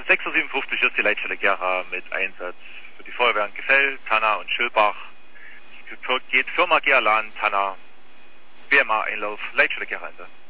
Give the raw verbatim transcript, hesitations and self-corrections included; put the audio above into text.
sechs Uhr siebenundfünfzig ist die Leitstelle Gera mit Einsatz für die Feuerwehren Gefell, Tanna und Schölbach. Es geht Firma Gerlan, Tanna, B M A Einlauf, Leitstelle Gera.